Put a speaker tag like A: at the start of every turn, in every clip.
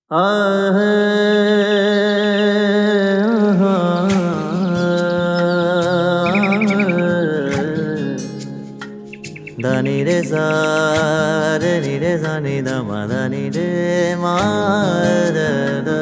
A: ਆਹ ਦਾਨੀ ਰੇ ਸਾ ਰੇ ਨੀ ਰੇ ਸਾ ਨੀ ਦਾ ਮਾ ਦਾ ਨੀ ਰੇ ਮਾ ਦਾ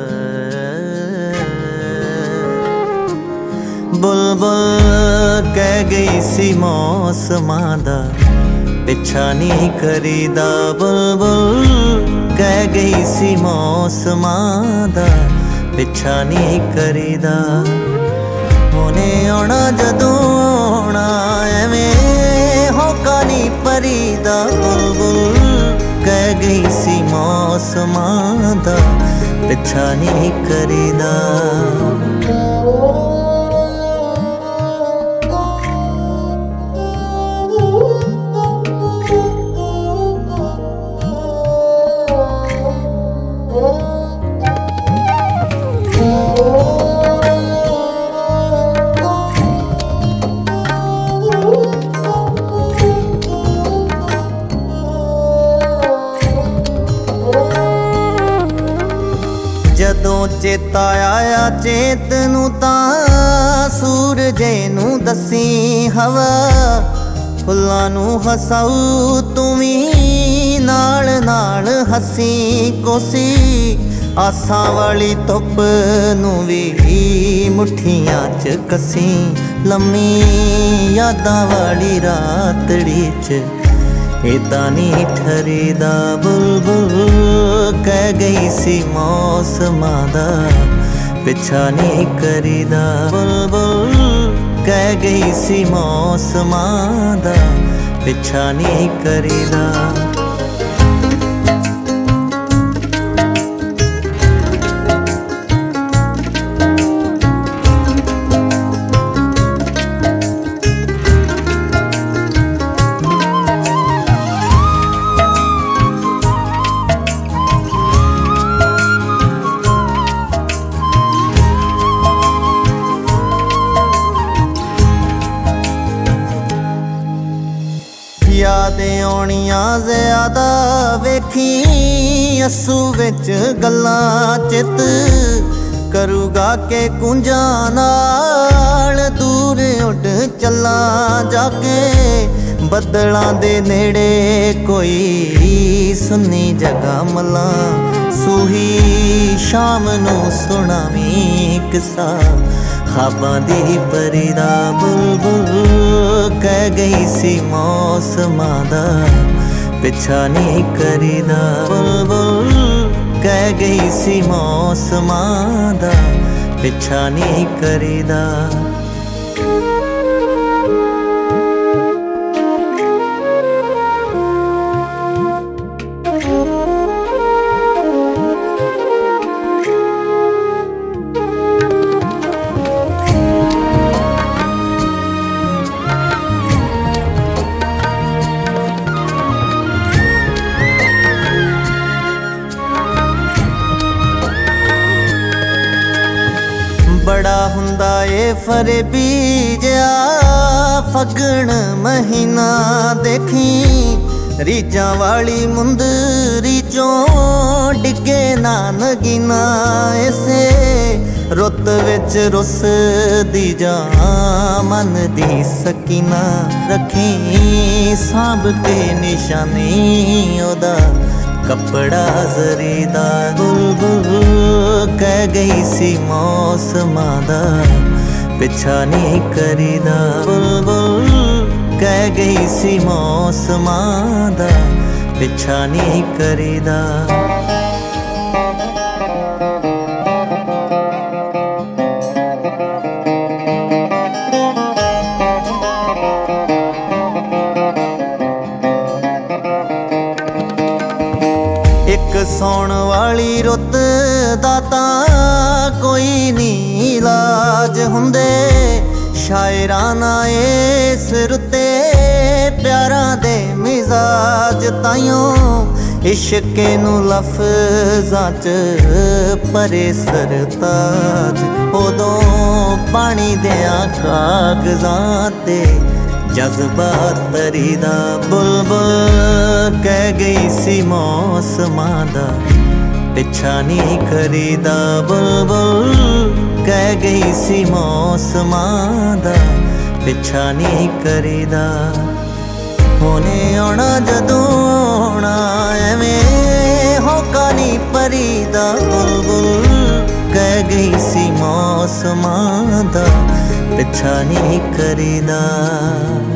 A: ਬੁਲਬੁਲ ਕਹਿ ਗਈ ਸੀ ਮੌਸਮਾਂ ਦਾ ਪਿੱਛਾ ਨਹੀਂ ਕਰੀਦਾ। ਬੁਲਬੁਲ ਕਹਿ ਗਈ ਸੀ ਮੌਸਮਾਂ ਦਾ ਪਿੱਛਾ ਨਹੀਂ ਕਰੀਦਾ। ਉਹਨੇ ਆਉਣਾ ਜਦੋਂ ਆਉਣਾ ਐਵੇਂ ਹੋਕਾ ਨਹੀਂ ਭਰੀਦਾ। ਬੁਲਬੁਲ ਕਹਿ ਗਈ ਸੀ ਮੌਸਮਾਂ ਦਾ ਪਿੱਛਾ ਨਹੀਂ ਕਰੀਦਾ। ਜਦੋਂ ਚੇਤਾ ਆਇਆ ਚੇਤ ਨੂੰ ਤਾਂ ਸੂਰਜੇ ਨੂੰ ਦੱਸੀ ਹਵਾ ਫੁੱਲਾਂ ਨੂੰ ਹਸਾਊ ਤੂੰ ਵੀ ਨਾਲ ਨਾਲ ਹੱਸੀ ਕੋਸੀ ਆਸਾਂ ਵਾਲੀ ਧੁੱਪ ਨੂੰ ਵੀ ਮੁੱਠੀਆਂ 'ਚ ਕੱਸੀ ਲੰਮੀ ਯਾਦਾਂ ਵਾਲੀ ਰਾਤੜੀ 'ਚ ਏਦਾਂ ਨਹੀਂ ਠਰੀਦਾ। ਬੁਲਬੁਲ ਕਹਿ ਗਈ ਸੀ ਮੌਸਮਾਂ ਦਾ ਪਿੱਛਾ ਨਹੀਂ ਕਰੀਦਾ। ਬੁਲਬੁਲ ਕਹਿ ਗਈ ਸੀ ਮੌਸਮਾਂ ਦਾ ਪਿੱਛਾ ਨਹੀਂ ਕਰੀਦਾ। ਯਾਦ ਆਉਣੀਆਂ ਜ਼ਿਆਦਾ ਵੇਖੀ ਅੱਸੂ ਵਿੱਚ ਗੱਲਾਂ ਚਿੱਤ ਕਰੂਗਾ ਕਿ ਕੁੰਜਾਂ ਨਾਲ ਦੂਰ ਉੱਡ ਚੱਲਾਂ ਜਾ ਕੇ ਬੱਦਲਾਂ ਦੇ ਨੇੜੇ ਕੋਈ ਸੁੰਨੀ ਜਗ੍ਹਾ ਮਲਾਂ ਸੂਹੀ ਸ਼ਾਮ ਨੂੰ ਸੁਣਾਵੀਂ ਕਿੱਸਾ ਖਾਬਾਂ ਦੀ ਪਰੀ ਦਾ। ਬੁਲਬੁਲ ਕਹਿ ਗਈ ਸੀ ਮੌਸਮਾਂ ਦਾ ਪਿੱਛਾ ਨਹੀਂ ਕਰੀਦਾ। ਬੁਲਬੁਲ ਕਹਿ ਗਈ ਸੀ ਮੌਸਮਾਂ ਦਾ ਪਿੱਛਾ ਨਹੀਂ ਕਰੀਦਾ। ਬੜਾ ਹੁੰਦਾ ਏ ਫਰਬੀ ਜਿਹਾ ਫੱਗਣ ਮਹੀਨਾ ਦੇਖੀ ਰੀਝਾਂ ਵਾਲੀ ਮੁੰਦਰੀ ਚੋਂ ਡਿੱਗੇ ਨਾ ਨਗੀਨਾ ਇਸੇ ਰੁੱਤ ਵਿੱਚ ਰੁੱਸਦੀ ਜਾਂ ਮਨ ਦੀ ਸਕੀਨਾ ਰੱਖੀ ਸਾਂਭ ਕੇ ਨਿਸ਼ਾਨੀ ਉਹਦਾ ਕੱਪੜਾ ਜ਼ਰੀ ਦਾ। ਬੁਲਬੁਲ ਕਹਿ ਗਈ ਸੀ ਮੌਸਮਾਂ ਦਾ ਪਿੱਛਾ ਨਹੀਂ ਕਰੀਦਾ। ਬੁਲਬੁਲ ਕਹਿ ਗਈ ਸੀ ਮੌਸਮਾਂ ਦਾ ਪਿੱਛਾ ਨਹੀਂ ਕਰੀਦਾ। ਇੱਕ ਸੌਣ ਵਾਲੀ ਰੁੱਤ ਦਾ ਤਾਂ ਕੋਈ ਨੀ ਇਲਾਜ ਹੁੰਦੇ ਸ਼ਾਇਰਾਂ ਨਾ ਇਸ ਰੁੱਤੇ ਪਿਆਰਾਂ ਦੇ ਮਿਜ਼ਾਜ ਤਾਈਓ ਇਸ਼ਕੇ ਨੂੰ ਲਫ਼ਜ਼ਾਂ 'ਚ ਪਰੇ ਸਰਤਾਜ ਉਦੋਂ ਪਾਣੀ ਦਿਆਂ ਕਾਗਜ਼ਾਂ ਤੇ ਜਜ਼ਬਾਤ ਤਰੀਦਾ। ਬੁਲਬੁਲ ਕਹਿ ਗਈ ਸੀ ਮੌਸਮਾਂ ਦਾ पिछा नहीं करीदा। बुलबुल कह गई सी मौसमां दा, पिछा नहीं करीदा। होने आना जदों आना एवें होका नहीं परीदा। बुलबुल कह गई सी मौसमां दा, पिछा नहीं करीदा।